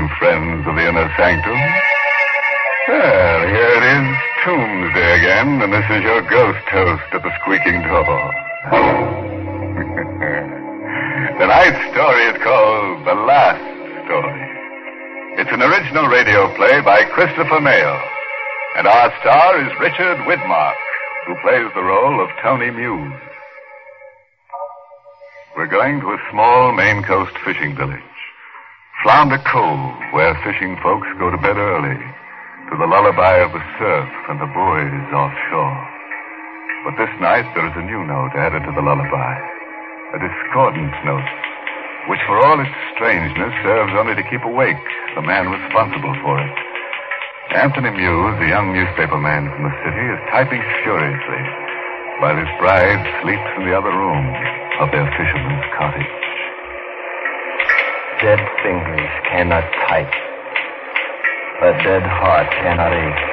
evening, friends of the Inner Sanctum. Well, here it is, Tuesday again, and this is your ghost host at the squeaking door. Tonight's story is called The Last Story. It's an original radio play by Christopher Mayo, and our star is Richard Widmark, who plays the role of Tony Muse. We're going to a small Maine coast fishing village, Flounder Cove, where fishing folks go to bed early, to the lullaby of the surf and the buoys offshore. But this night there is a new note added to the lullaby, a discordant note, which for all its strangeness serves only to keep awake the man responsible for it. Anthony Muse, the young newspaper man from the city, is typing furiously, while his bride sleeps in the other room of their fisherman's cottage. Dead fingers cannot type. A dead heart cannot ache.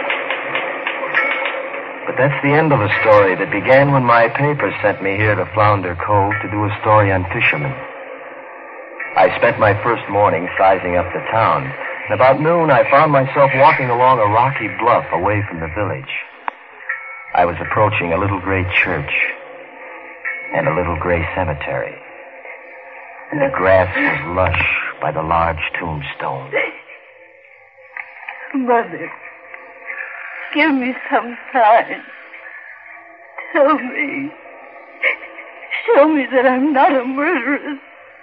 But that's the end of a story that began when my paper sent me here to Flounder Cove to do a story on fishermen. I spent my first morning sizing up the town. And about noon, I found myself walking along a rocky bluff away from the village. I was approaching a little gray church and a little gray cemetery. And the grass was lush by the large tombstone. Mother, give me some time. Tell me. Show me that I'm not a murderess.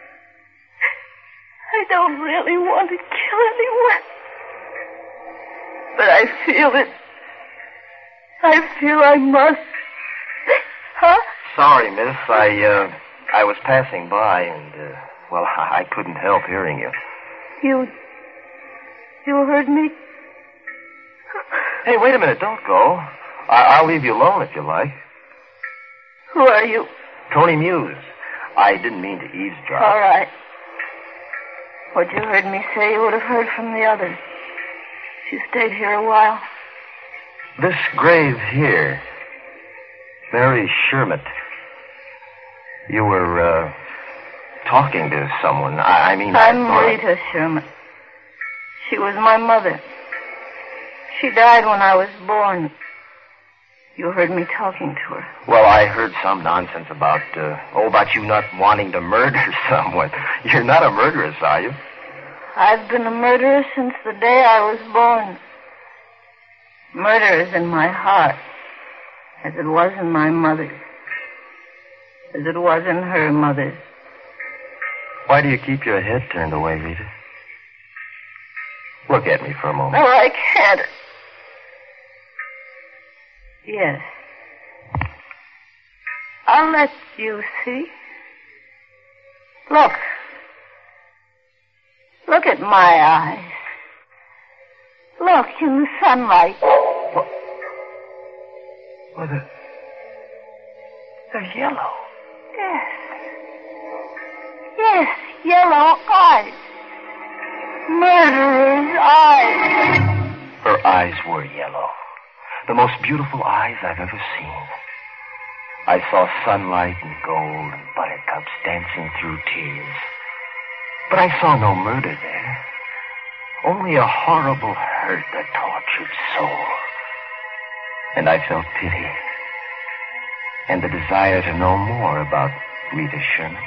I don't really want to kill anyone. But I feel it. I feel I must. Huh? Sorry, miss. I was passing by and, I couldn't help hearing you. You heard me? Hey, wait a minute. Don't go. I'll leave you alone if you like. Who are you? Tony Muse. I didn't mean to eavesdrop. All right. What you heard me say, you would have heard from the others. If you stayed here a while. This grave here, Mary Sherman. You were, talking to someone. I'm Rita Sherman. She was my mother. She died when I was born. You heard me talking to her. Well, I heard some nonsense about you not wanting to murder someone. You're not a murderess, are you? I've been a murderer since the day I was born. Murder is in my heart, as it was in my mother's, as it was in her mother's. Why do you keep your head turned away, Rita? Look at me for a moment. No, I can't. Yes. I'll let you see. Look. Look at my eyes. Look in the sunlight. What? They're yellow. Yes. Yes, yellow eyes. Murderer's eyes. Her eyes were yellow. The most beautiful eyes I've ever seen. I saw sunlight and gold and buttercups dancing through tears. But I saw no murder there. Only a horrible hurt, a tortured soul. And I felt pity. And the desire to know more about Rita Sherman.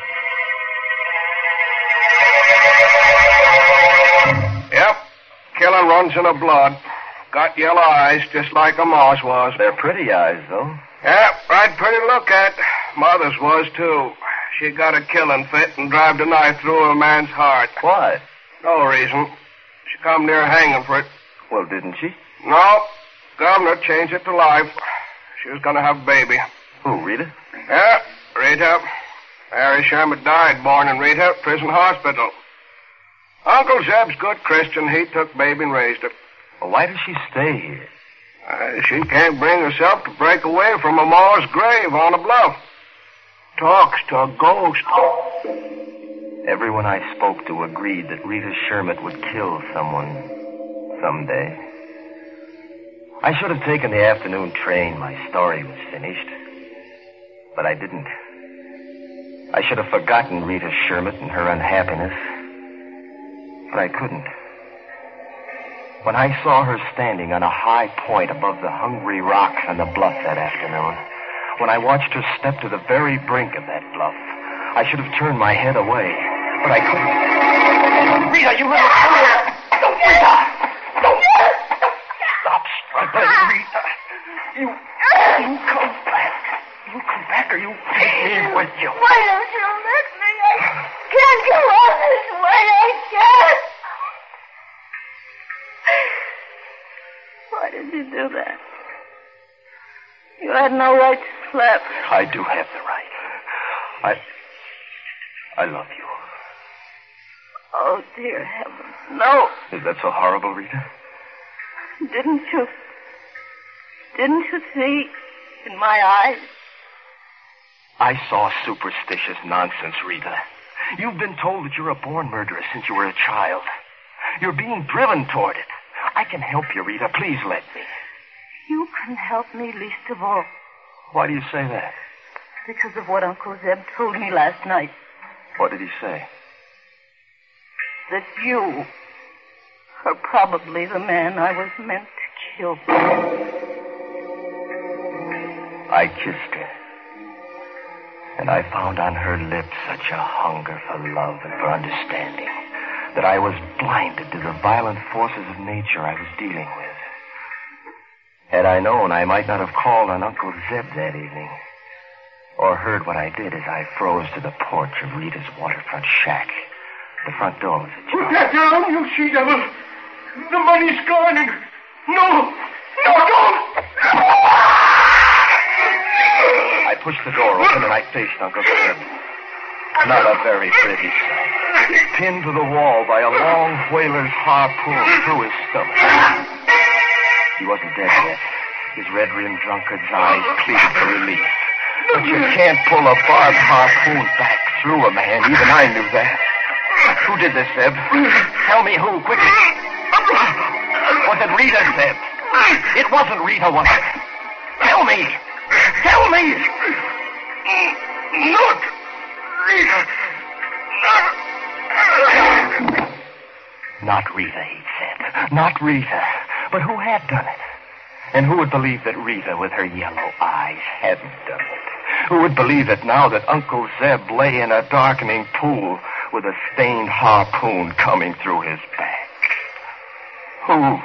Yep. Killing runs in her blood. Got yellow eyes, just like her ma's was. They're pretty eyes, though. Yep, right pretty to look at. Mother's was, too. She got a killing fit and drived a knife through a man's heart. Why? No reason. She come near hanging for it. Well, didn't she? No. Governor changed it to life. She was going to have a baby. Who, Rita? Yeah, Rita. Mary Sherman died born in Rita, prison hospital. Uncle Zeb's good Christian. He took baby and raised her. Well, why does she stay here? She can't bring herself to break away from her ma's grave on a bluff. Talks to a ghost. Everyone I spoke to agreed that Rita Sherman would kill someone someday. I should have taken the afternoon train. My story was finished. But I didn't. I should have forgotten Rita Sherman and her unhappiness. but I couldn't. When I saw her standing on a high point above the hungry rocks on the bluff that afternoon, when I watched her step to the very brink of that bluff, I should have turned my head away, but I couldn't. Rita, you little fool! Don't, Rita! Don't! Stop struggling, Rita. You come back. You come back or you take me with you. Why don't you let me? I can't go on this way. I can't. Why did you do that? You had no right to slap. I do have the right. I love you. Oh, dear heavens, no. Is that so horrible, Rita? Didn't you see in my eyes? I saw superstitious nonsense, Rita. You've been told that you're a born murderer since you were a child. You're being driven toward it. I can help you, Rita. Please let me. You can help me least of all. Why do you say that? Because of what Uncle Zeb told me last night. What did he say? That you are probably the man I was meant to kill. I kissed her. And I found on her lips such a hunger for love and for understanding that I was blinded to the violent forces of nature I was dealing with. Had I known, I might not have called on Uncle Zeb that evening, or heard what I did as I froze to the porch of Rita's waterfront shack. The front door was ajar. Put that down, you she-devil. The money's gone and... No, don't! I pushed the door open and I faced Uncle Zeb. Not a very pretty sight. Pinned to the wall by a long whaler's harpoon through his stomach. He wasn't dead yet. His red-rimmed drunkard's eyes pleaded for relief. But you can't pull a barbed harpoon back through a man. Even I knew that. Who did this, Zeb? Tell me who, quickly. Was it Rita, Zeb? It wasn't Rita, was it? Tell me. Tell me. Not Rita. Not Rita, he said. Not Rita. But who had done it? And who would believe that Rita, with her yellow eyes, hadn't done it? Who would believe that now that Uncle Zeb lay in a darkening pool with a stained harpoon coming through his back? Who?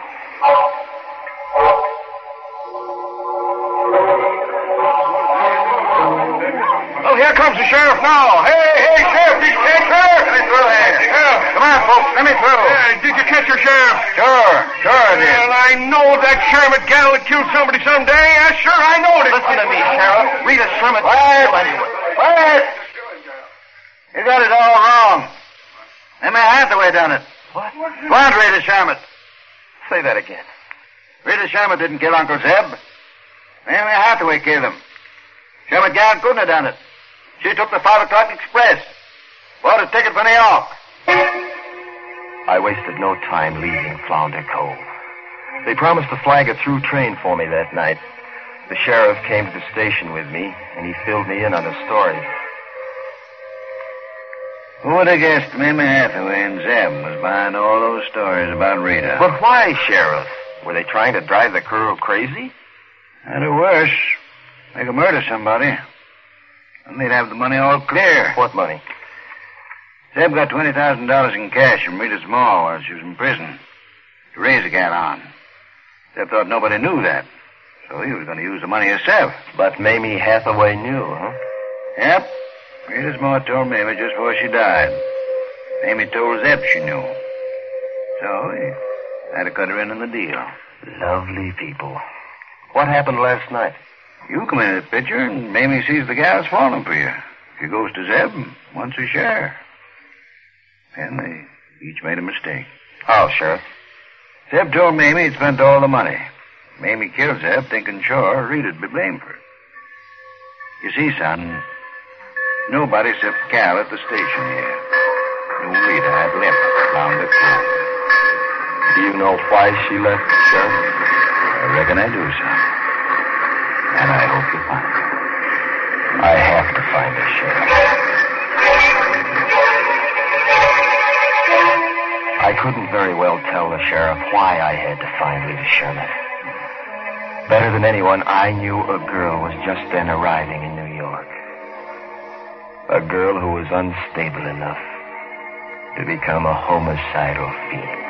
Well, here comes the sheriff now. Hey, sheriff, did you catch her? Let me through here. Come on, folks, let me through. Did you catch her, sheriff? Sure I did. Well, I know that Sherman gal would kill somebody someday. Sure, I know it. Listen to me, Sheriff. Rita Sherman. Quiet! You got it all wrong. Emma Hathaway done it. What? Plant Rita Sherman. Say that again. Rita Sherman didn't kill Uncle Zeb. Emma Hathaway killed him. Sherman gal couldn't have done it. She took the 5 o'clock express. Bought a ticket for New York. I wasted no time leaving Flounder Cove. They promised to flag a through train for me that night. The sheriff came to the station with me, and he filled me in on the story. Who would have guessed Mamie Hathaway and Zeb was behind all those stories about Rita? But why, Sheriff? Were they trying to drive the crew crazy? And or worse, they could murder somebody. And they'd have the money all clear. What money? Zeb got $20,000 in cash from Rita's mall while she was in prison to raise the gal on. Zeb thought nobody knew that, so he was going to use the money himself. But Mamie Hathaway knew, huh? Yep. Rita's ma told Mamie just before she died. Mamie told Zeb she knew. So he had to cut her in on the deal. Lovely people. What happened last night? You come in the picture, and Mamie sees the gal's falling for you. She goes to Zeb and wants her share. And they each made a mistake. How, Sheriff? Zeb told Mamie he'd spent all the money. Mamie killed Zeb, thinking sure Rita'd be blamed for it. You see, son, nobody except Cal at the station here knew Rita had left Flounder Cove. Do you know why she left, Sheriff? I reckon I do, son. And I hope you find her. I have to find her, Sheriff. I I couldn't very well tell the sheriff why I had to find Rita Sherman. Better than anyone, I knew a girl was just then arriving in New York. A girl who was unstable enough to become a homicidal fiend.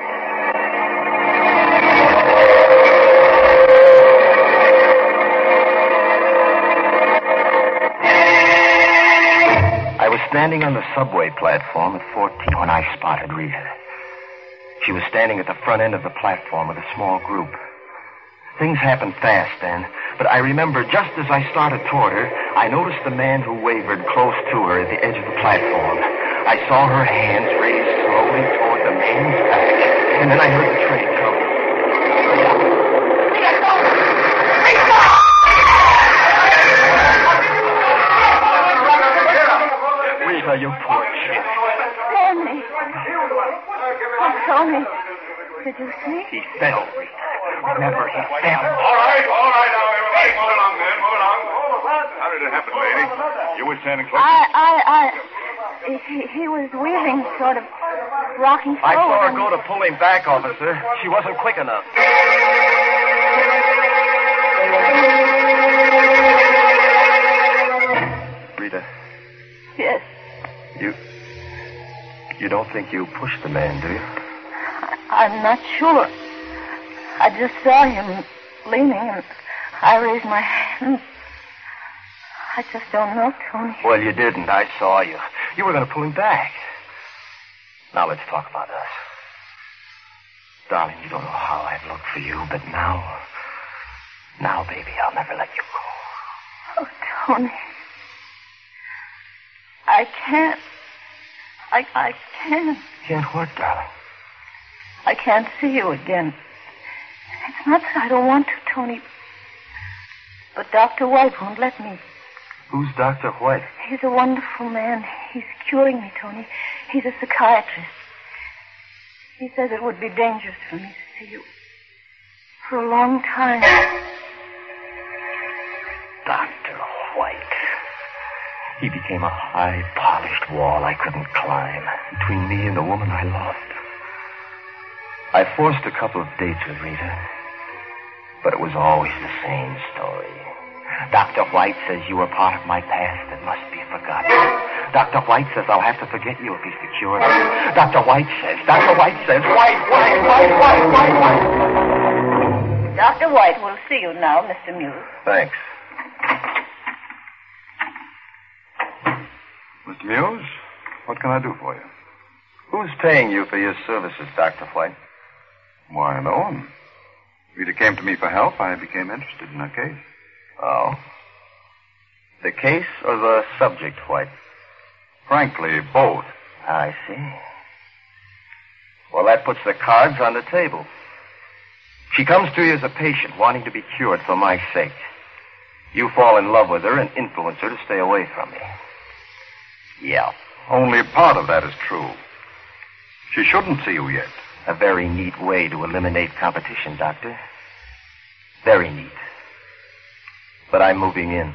I was standing on the subway platform at 14 when I spotted Rita. She was standing at the front end of the platform with a small group. Things happened fast then, but I remember just as I started toward her, I noticed the man who wavered close to her at the edge of the platform. I saw her hands raised slowly toward the man's back, and then I heard the train coming. Rita, you poor kid. Tony. Oh, Tony. Did you see? He fell, Rita. Remember, he fell. All right, now, everybody. Move along, man. Move along. How did it happen, lady? You were standing close. He was wheeling, sort of rocking forward. I saw her go to pull him back, officer. She wasn't quick enough. Rita. Yes. You don't think you pushed the man, do you? I'm not sure. I just saw him leaning, and I raised my hand. I just don't know, Tony. Well, you didn't. I saw you. You were going to pull him back. Now let's talk about us. Darling, you don't know how I've looked for you, but now, baby, I'll never let you go. Oh, Tony. I can't. I can't. Can't what, darling? I can't see you again. It's not that I don't want to, Tony. But Dr. White won't let me. Who's Dr. White? He's a wonderful man. He's curing me, Tony. He's a psychiatrist. He says it would be dangerous for me to see you for a long time. Dr. White. He became a high, polished wall I couldn't climb between me and the woman I loved. I forced a couple of dates with Rita, but it was always the same story. Dr. White says you were part of my past that must be forgotten. Dr. White says I'll have to forget you if he's the cure. Dr. White says, White. Dr. White will see you now, Mr. Muse. Thanks. Mr. Muse, what can I do for you? Who's paying you for your services, Dr. White? Why, no one. Rita came to me for help. I became interested in her case. Oh? The case or the subject, White? Frankly, both. I see. Well, that puts the cards on the table. She comes to you as a patient, wanting to be cured for my sake. You fall in love with her and influence her to stay away from me. Yeah. Only part of that is true. She shouldn't see you yet. A very neat way to eliminate competition, Doctor. Very neat. But I'm moving in.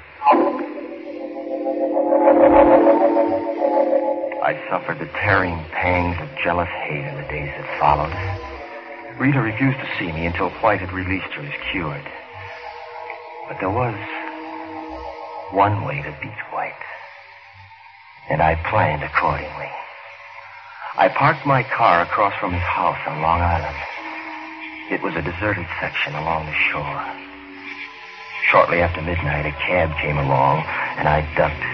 I suffered the tearing pangs of jealous hate in the days that followed. Rita refused to see me until White had released her as cured. But there was one way to beat White. And I planned accordingly. I parked my car across from his house on Long Island. It was a deserted section along the shore. Shortly after midnight, a cab came along, and I ducked.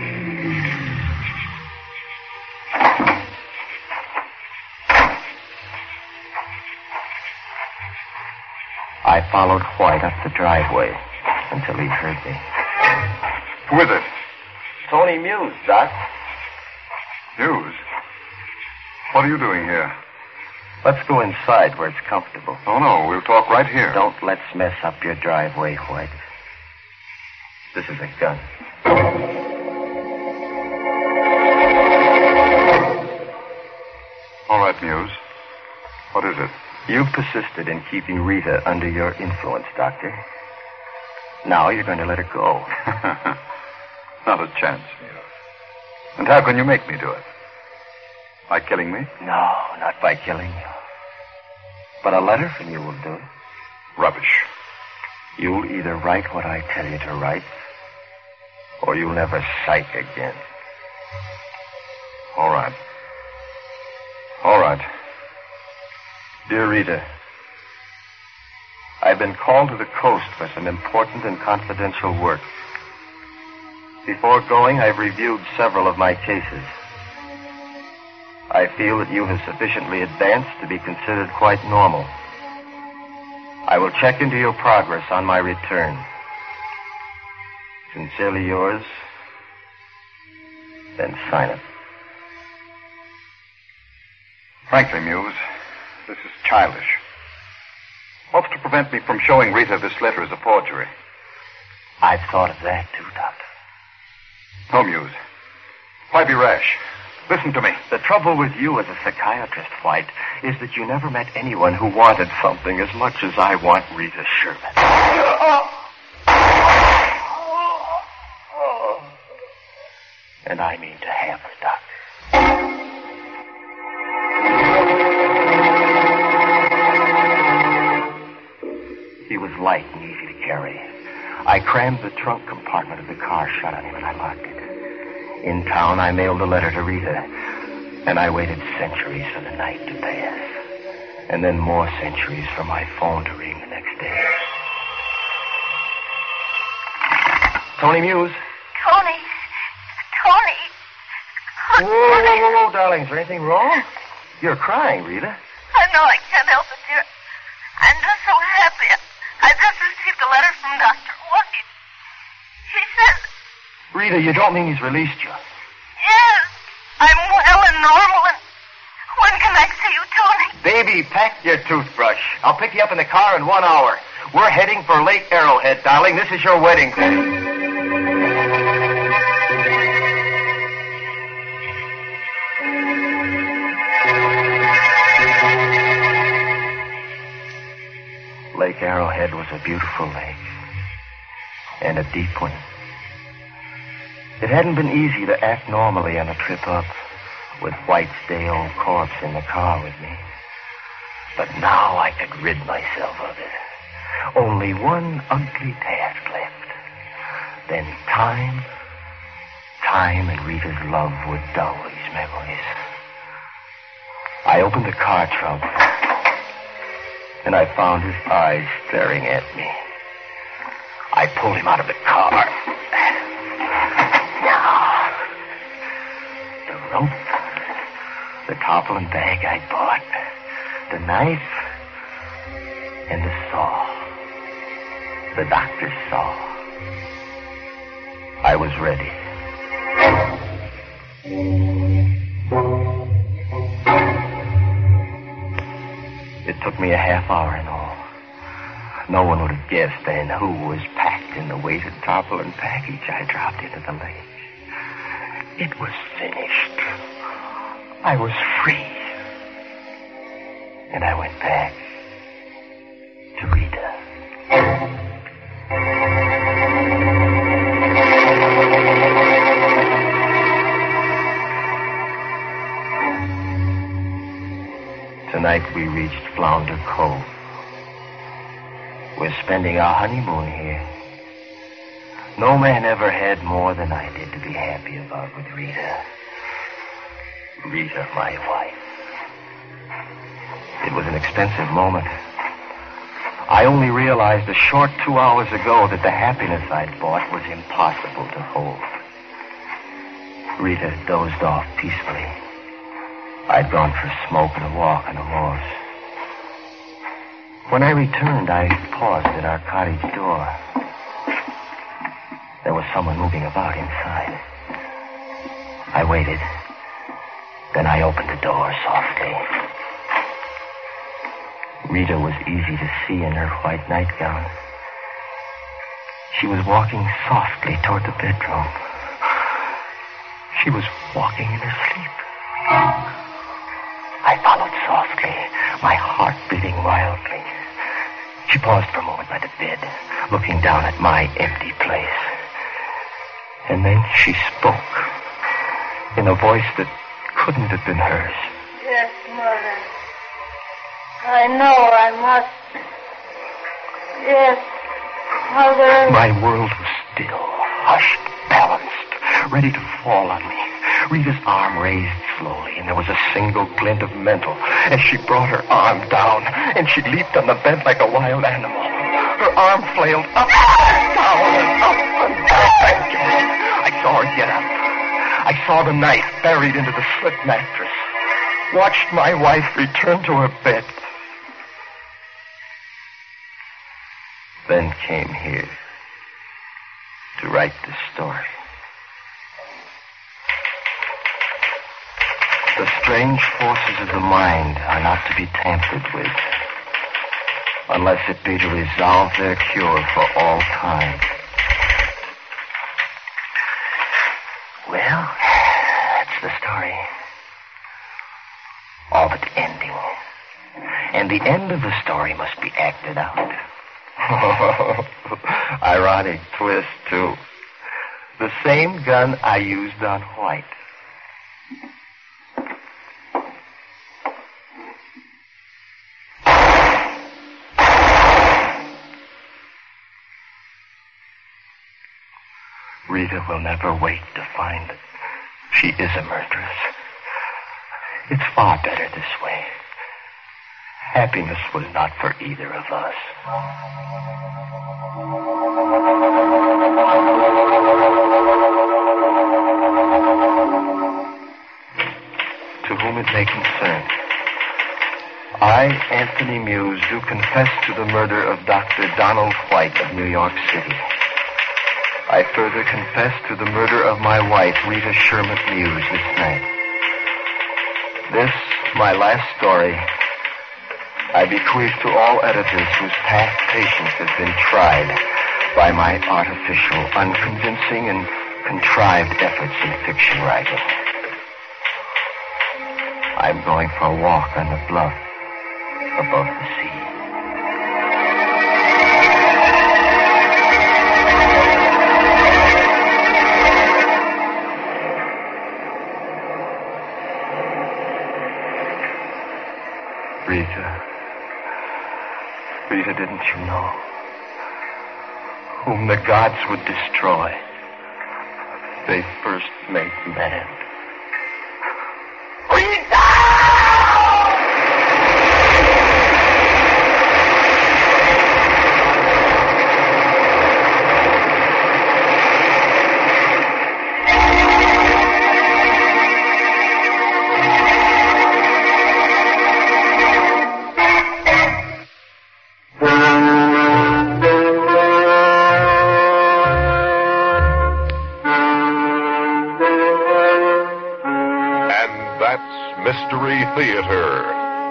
I followed White up the driveway until he heard me. Who is it? Tony Muse, Doc. Muse? What are you doing here? Let's go inside where it's comfortable. Oh, no, we'll talk right here. Don't let's mess up your driveway, White. This is a gun. All right, Muse. What is it? You've persisted in keeping Rita under your influence, Doctor. Now you're going to let her go. Not a chance, Muse. And how can you make me do it? By killing me? No, not by killing you. But a letter from you will do. Rubbish. You'll either write what I tell you to write, or you'll never sight again. All right. All right. Dear Rita, I've been called to the coast for some important and confidential work. Before going, I've reviewed several of my cases. I feel that you have sufficiently advanced to be considered quite normal. I will check into your progress on my return. Sincerely yours, then sign it. Frankly, Muse, this is childish. What's to prevent me from showing Rita this letter as a forgery? I've thought of that, too, Doctor. No, Muse. Why be rash? Listen to me. The trouble with you as a psychiatrist, White, is that you never met anyone who wanted something as much as I want Rita Sherman. And I mean to have her, Doctor. He was light and easy to carry. I crammed the trunk compartment of the car shut on him and I locked it. In town, I mailed a letter to Rita, and I waited centuries for the night to pass, and then more centuries for my phone to ring the next day. Tony Muse. Tony. Whoa, darling. Is there anything wrong? You're crying, Rita. I know I can't help it, dear. I'm just so happy. I just received a letter from Dr. White. He says... Rita, you don't mean he's released you? Yes. I'm well and normal, and when can I see you, Tony? Baby, pack your toothbrush. I'll pick you up in the car in 1 hour. We're heading for Lake Arrowhead, darling. This is your wedding day. Lake Arrowhead was a beautiful lake, and a deep one. It hadn't been easy to act normally on a trip up, with White's day-old corpse in the car with me. But now I could rid myself of it. Only one ugly task left. Then time and Rita's love would dull these memories. I opened the car trunk, and I found his eyes staring at me. I pulled him out of the car. Now, the rope, the tarpaulin bag I bought, the knife, and the saw. The doctor's saw. I was ready. It took me a half hour in all. No one would have guessed then who was packed in the weighted tarpaulin package I dropped into the lake. It was finished. I was free. And I went back to Rita. Tonight we reached Flounder Cove. We're spending our honeymoon here. No man ever had more than I did to be happy about with Rita. Rita, my wife. It was an expensive moment. I only realized a short 2 hours ago that the happiness I'd bought was impossible to hold. Rita dozed off peacefully. I'd gone for a smoke and a walk on the moors. When I returned, I paused at our cottage door. There was someone moving about inside. I waited. Then I opened the door softly. Rita was easy to see in her white nightgown. She was walking softly toward the bedroom. She was walking in her sleep. I followed softly, my heart beating wildly. She paused for a moment by the bed, looking down at my empty place. And then she spoke in a voice that couldn't have been hers. Yes, Mother. I know I must. Yes, Mother. My world was still, hushed, balanced, ready to fall on me. Rita's arm raised slowly, and there was a single glint of metal as she brought her arm down, and she leaped on the bed like a wild animal. Her arm flailed up, down, and up, and back. I saw her get up. I saw the knife buried into the slit mattress. Watched my wife return to her bed. Then came here to write the story. The strange forces of the mind are not to be tampered with unless it be to resolve their cure for all time. Well, that's the story. All but the ending. And the end of the story must be acted out. Ironic twist, too. The same gun I used on White. Rita will never wait to find that she is a murderess. It's far better this way. Happiness was not for either of us. To whom it may concern, I, Anthony Muse, do confess to the murder of Dr. Donald White of New York City. I further confess to the murder of my wife, Rita Sherman Muse, this night. This, my last story, I bequeath to all editors whose past patience has been tried by my artificial, unconvincing, and contrived efforts in fiction writing. I'm going for a walk on the bluff above the sea. Rita, didn't you know? Whom the gods would destroy, they first made man. Rita! Mystery Theater.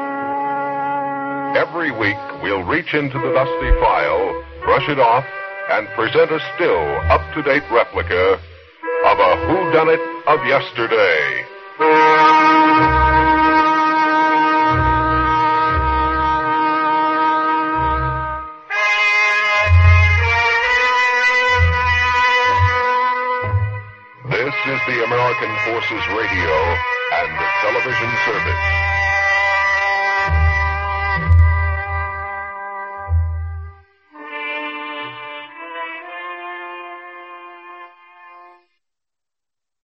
Every week, we'll reach into the dusty file, brush it off, and present a still, up-to-date replica of a whodunit of yesterday. This is the American Forces Radio and Television Service.